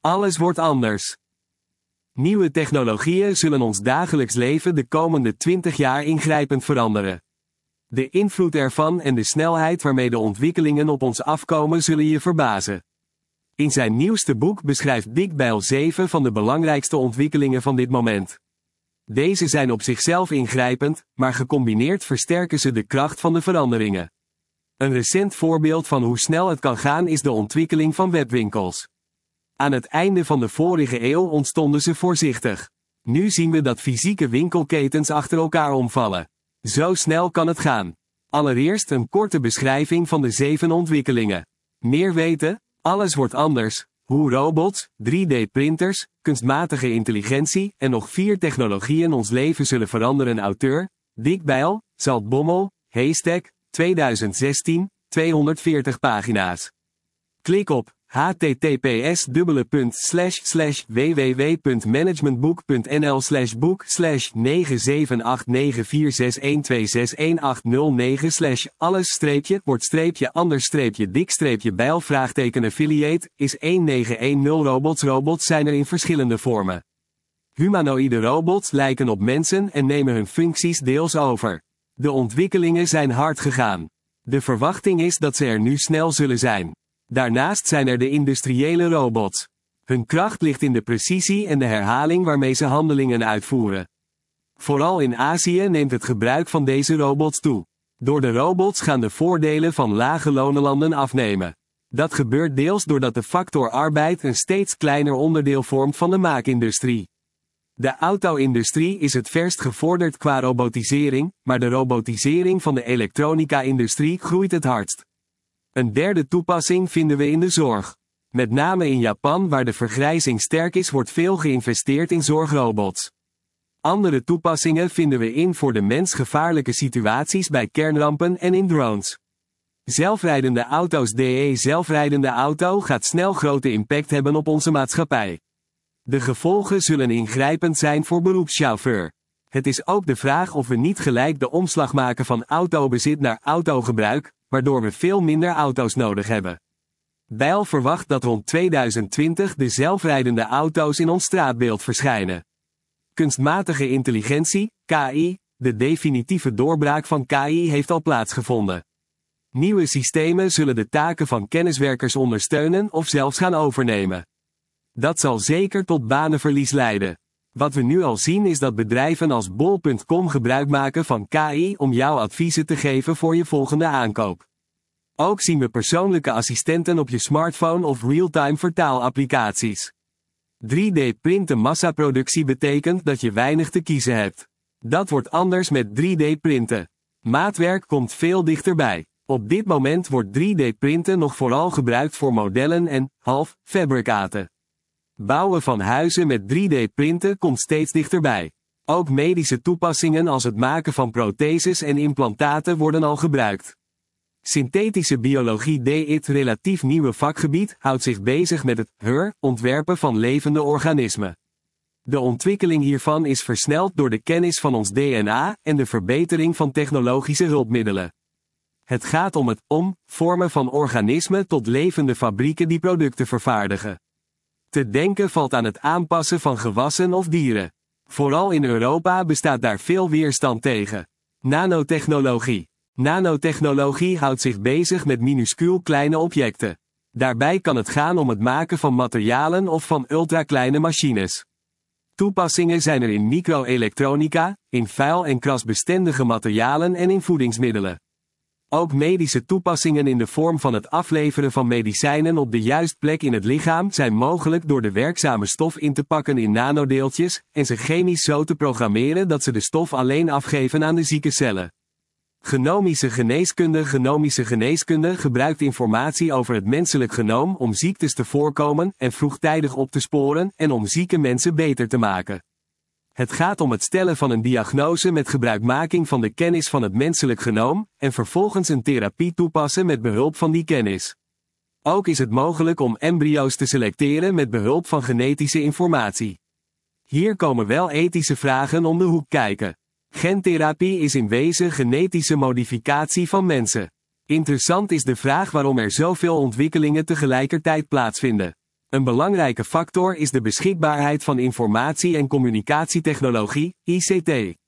Alles wordt anders. Nieuwe technologieën zullen ons dagelijks leven de komende 20 jaar ingrijpend veranderen. De invloed ervan en de snelheid waarmee de ontwikkelingen op ons afkomen zullen je verbazen. In zijn nieuwste boek beschrijft Dick Bijl 7 van de belangrijkste ontwikkelingen van dit moment. Deze zijn op zichzelf ingrijpend, maar gecombineerd versterken ze de kracht van de veranderingen. Een recent voorbeeld van hoe snel het kan gaan is de ontwikkeling van webwinkels. Aan het einde van de vorige eeuw ontstonden ze voorzichtig. Nu zien we dat fysieke winkelketens achter elkaar omvallen. Zo snel kan het gaan. Allereerst een korte beschrijving van de 7 ontwikkelingen. Meer weten? Alles wordt anders. Hoe robots, 3D-printers, kunstmatige intelligentie en nog 4 technologieën ons leven zullen veranderen. Auteur, Dick Bijl, Zaltbommel, Haystack, 2016, 240 pagina's. Klik op https://www.managementboek.nl/book/978946180-alles-anders-dik-bijl is 1910 robots. Robots zijn er in verschillende vormen. Humanoïde robots lijken op mensen en nemen hun functies deels over. De ontwikkelingen zijn hard gegaan. De verwachting is dat ze er nu snel zullen zijn. Daarnaast zijn er de industriële robots. Hun kracht ligt in de precisie en de herhaling waarmee ze handelingen uitvoeren. Vooral in Azië neemt het gebruik van deze robots toe. Door de robots gaan de voordelen van lage lonenlanden afnemen. Dat gebeurt deels doordat de factor arbeid een steeds kleiner onderdeel vormt van de maakindustrie. De auto-industrie is het verst gevorderd qua robotisering, maar de robotisering van de elektronica-industrie groeit het hardst. Een derde toepassing vinden we in de zorg. Met name in Japan, waar de vergrijzing sterk is, wordt veel geïnvesteerd in zorgrobots. Andere toepassingen vinden we in voor de mens gevaarlijke situaties bij kernrampen en in drones. Zelfrijdende auto's. De zelfrijdende auto gaat snel grote impact hebben op onze maatschappij. De gevolgen zullen ingrijpend zijn voor beroepschauffeur. Het is ook de vraag of we niet gelijk de omslag maken van autobezit naar autogebruik, waardoor we veel minder auto's nodig hebben. Bijl verwacht dat rond 2020 de zelfrijdende auto's in ons straatbeeld verschijnen. Kunstmatige intelligentie, KI, de definitieve doorbraak van KI heeft al plaatsgevonden. Nieuwe systemen zullen de taken van kenniswerkers ondersteunen of zelfs gaan overnemen. Dat zal zeker tot banenverlies leiden. Wat we nu al zien is dat bedrijven als bol.com gebruik maken van KI om jou adviezen te geven voor je volgende aankoop. Ook zien we persoonlijke assistenten op je smartphone of real-time vertaalapplicaties. 3D-printen massaproductie betekent dat je weinig te kiezen hebt. Dat wordt anders met 3D-printen. Maatwerk komt veel dichterbij. Op dit moment wordt 3D-printen nog vooral gebruikt voor modellen en half-fabrikaten. Bouwen van huizen met 3D-printen komt steeds dichterbij. Ook medische toepassingen als het maken van protheses en implantaten worden al gebruikt. Synthetische biologie. Dit relatief nieuwe vakgebied houdt zich bezig met het ontwerpen van levende organismen. De ontwikkeling hiervan is versneld door de kennis van ons DNA en de verbetering van technologische hulpmiddelen. Het gaat om het vormen van organismen tot levende fabrieken die producten vervaardigen. Te denken valt aan het aanpassen van gewassen of dieren. Vooral in Europa bestaat daar veel weerstand tegen. Nanotechnologie. Nanotechnologie houdt zich bezig met minuscuul kleine objecten. Daarbij kan het gaan om het maken van materialen of van ultrakleine machines. Toepassingen zijn er in microelektronica, in vuil- en krasbestendige materialen en in voedingsmiddelen. Ook medische toepassingen in de vorm van het afleveren van medicijnen op de juiste plek in het lichaam zijn mogelijk door de werkzame stof in te pakken in nanodeeltjes en ze chemisch zo te programmeren dat ze de stof alleen afgeven aan de zieke cellen. Genomische geneeskunde. Genomische geneeskunde gebruikt informatie over het menselijk genoom om ziektes te voorkomen en vroegtijdig op te sporen en om zieke mensen beter te maken. Het gaat om het stellen van een diagnose met gebruikmaking van de kennis van het menselijk genoom en vervolgens een therapie toepassen met behulp van die kennis. Ook is het mogelijk om embryo's te selecteren met behulp van genetische informatie. Hier komen wel ethische vragen om de hoek kijken. Gentherapie is in wezen genetische modificatie van mensen. Interessant is de vraag waarom er zoveel ontwikkelingen tegelijkertijd plaatsvinden. Een belangrijke factor is de beschikbaarheid van informatie- en communicatietechnologie, ICT.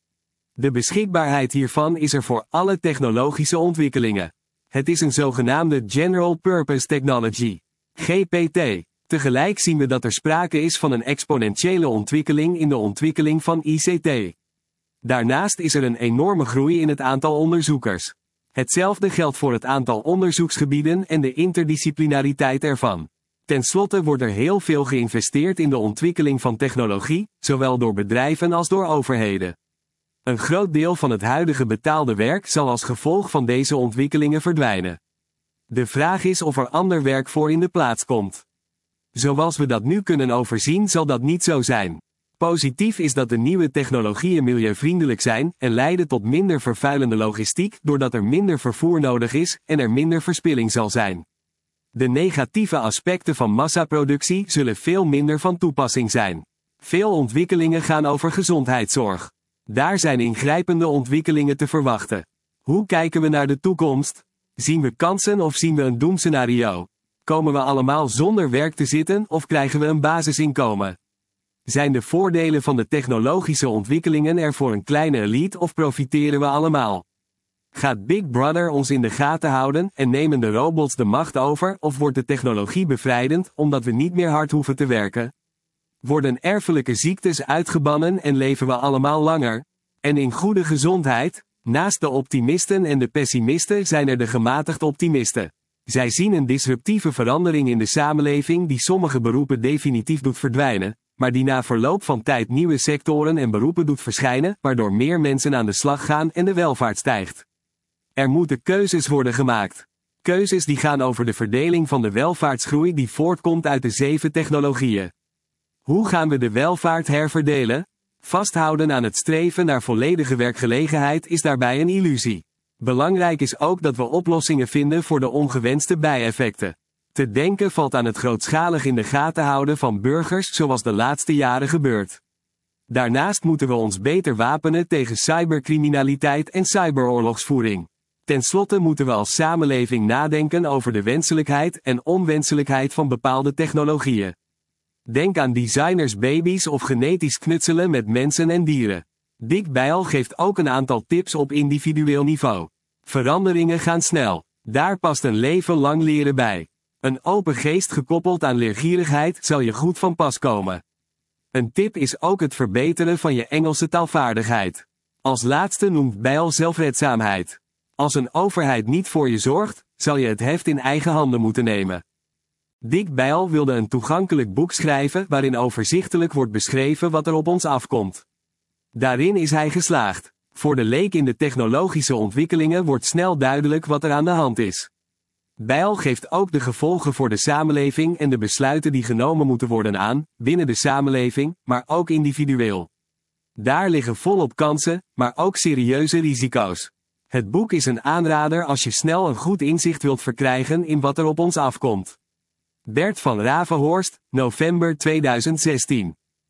De beschikbaarheid hiervan is er voor alle technologische ontwikkelingen. Het is een zogenaamde General Purpose Technology, GPT. Tegelijk zien we dat er sprake is van een exponentiële ontwikkeling in de ontwikkeling van ICT. Daarnaast is er een enorme groei in het aantal onderzoekers. Hetzelfde geldt voor het aantal onderzoeksgebieden en de interdisciplinariteit ervan. Ten slotte wordt er heel veel geïnvesteerd in de ontwikkeling van technologie, zowel door bedrijven als door overheden. Een groot deel van het huidige betaalde werk zal als gevolg van deze ontwikkelingen verdwijnen. De vraag is of er ander werk voor in de plaats komt. Zoals we dat nu kunnen overzien, zal dat niet zo zijn. Positief is dat de nieuwe technologieën milieuvriendelijk zijn en leiden tot minder vervuilende logistiek doordat er minder vervoer nodig is en er minder verspilling zal zijn. De negatieve aspecten van massaproductie zullen veel minder van toepassing zijn. Veel ontwikkelingen gaan over gezondheidszorg. Daar zijn ingrijpende ontwikkelingen te verwachten. Hoe kijken we naar de toekomst? Zien we kansen of zien we een doemscenario? Komen we allemaal zonder werk te zitten of krijgen we een basisinkomen? Zijn de voordelen van de technologische ontwikkelingen er voor een kleine elite of profiteren we allemaal? Gaat Big Brother ons in de gaten houden en nemen de robots de macht over of wordt de technologie bevrijdend omdat we niet meer hard hoeven te werken? Worden erfelijke ziektes uitgebannen en leven we allemaal langer? En in goede gezondheid? Naast de optimisten en de pessimisten zijn er de gematigd optimisten. Zij zien een disruptieve verandering in de samenleving die sommige beroepen definitief doet verdwijnen, maar die na verloop van tijd nieuwe sectoren en beroepen doet verschijnen, waardoor meer mensen aan de slag gaan en de welvaart stijgt. Er moeten keuzes worden gemaakt. Keuzes die gaan over de verdeling van de welvaartsgroei die voortkomt uit de 7 technologieën. Hoe gaan we de welvaart herverdelen? Vasthouden aan het streven naar volledige werkgelegenheid is daarbij een illusie. Belangrijk is ook dat we oplossingen vinden voor de ongewenste bijeffecten. Te denken valt aan het grootschalig in de gaten houden van burgers zoals de laatste jaren gebeurt. Daarnaast moeten we ons beter wapenen tegen cybercriminaliteit en cyberoorlogsvoering. Ten slotte moeten we als samenleving nadenken over de wenselijkheid en onwenselijkheid van bepaalde technologieën. Denk aan designers baby's of genetisch knutselen met mensen en dieren. Dick Bijl geeft ook een aantal tips op individueel niveau. Veranderingen gaan snel. Daar past een leven lang leren bij. Een open geest gekoppeld aan leergierigheid zal je goed van pas komen. Een tip is ook het verbeteren van je Engelse taalvaardigheid. Als laatste noemt Bijl zelfredzaamheid. Als een overheid niet voor je zorgt, zal je het heft in eigen handen moeten nemen. Dick Bijl wilde een toegankelijk boek schrijven waarin overzichtelijk wordt beschreven wat er op ons afkomt. Daarin is hij geslaagd. Voor de leek in de technologische ontwikkelingen wordt snel duidelijk wat er aan de hand is. Bijl geeft ook de gevolgen voor de samenleving en de besluiten die genomen moeten worden aan, binnen de samenleving, maar ook individueel. Daar liggen volop kansen, maar ook serieuze risico's. Het boek is een aanrader als je snel een goed inzicht wilt verkrijgen in wat er op ons afkomt. Bert van Ravenhorst, november 2016.